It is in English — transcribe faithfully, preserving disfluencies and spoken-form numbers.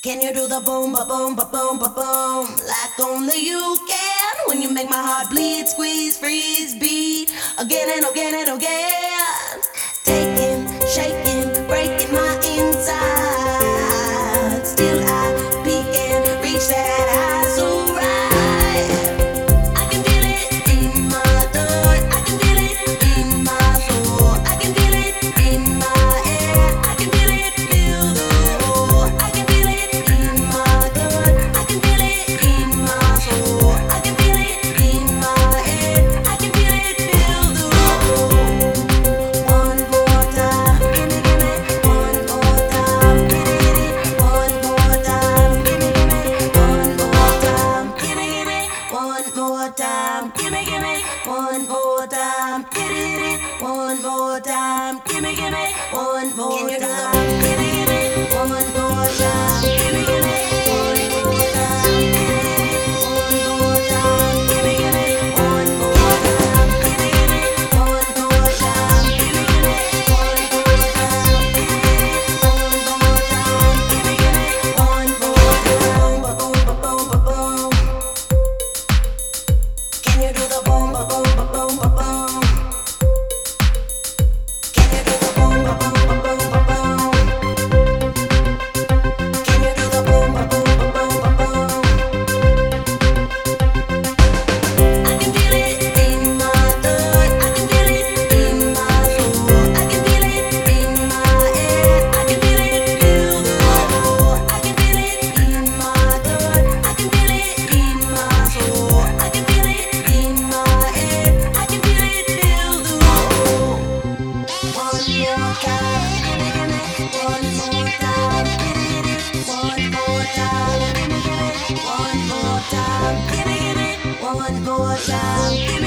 Can you do the boom, ba boom, ba boom, ba boom? Like only you can. When you make my heart bleed, squeeze, freeze, beat again and again and again. Taking, shaking, breaking my inside. Still I peek and reach that high so right. I can feel it in my throat. I can feel it in my soul. I can feel it in my air. I can feel it, feel the whole. I can feel it in my throat. I can feel it in my soul. I can feel it in my air. I can feel it, feel the whole. One more time, gimme, gimme. One more time, gimme, gimme. One more time, gimme, gimme. One more time, gimme, gimme. One more time, gimme, gimme. One more time, hit it, hit it. One more time, gimme, gimme. One more time, gimme, gimme. One more time, gimme, gimme. One more time, hit it, hit it. One more time, gimme, gimme. One more time, gimme, gimme. One more time, gimme, gimme. One more time, hit it, hit it. One more time, gimme, gimme. One more time, ba boom, ba boom, ba boom. Can you do the boom, ba boom, ba boom, ba boom? Can you do the boom, ba boom, ba boom, ba boom? Can you do the boom, ba boom, ba boom, ba boom? I can feel it in my throat. I can feel it in my soul. I can feel it in my air. I can feel it, feel the whole. I can feel it in my throat. I can feel it in my soul. I can feel it in my air. I can feel it, feel the whole. One more time, gimme, gimme. One more time, hit it, hit it. One more time, gimme, gimme. One more time, gimme, gimme. One more time, gimme.